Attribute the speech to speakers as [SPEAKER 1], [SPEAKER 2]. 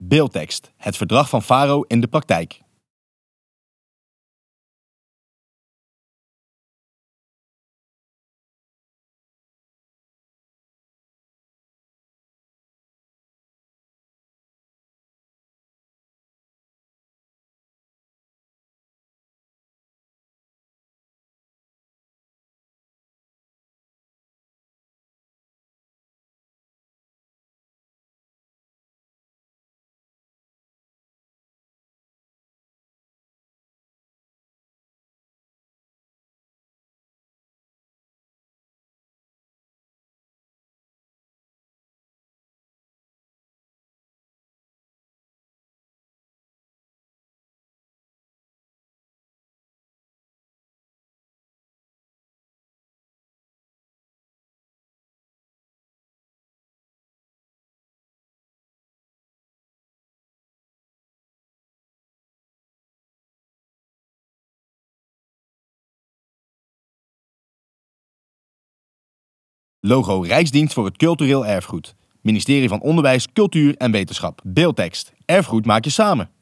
[SPEAKER 1] Beeldtekst. Het verdrag van Faro in de praktijk. Logo Rijksdienst voor het Cultureel Erfgoed. Ministerie van Onderwijs, Cultuur en Wetenschap. Beeldtekst. Erfgoed maak je samen.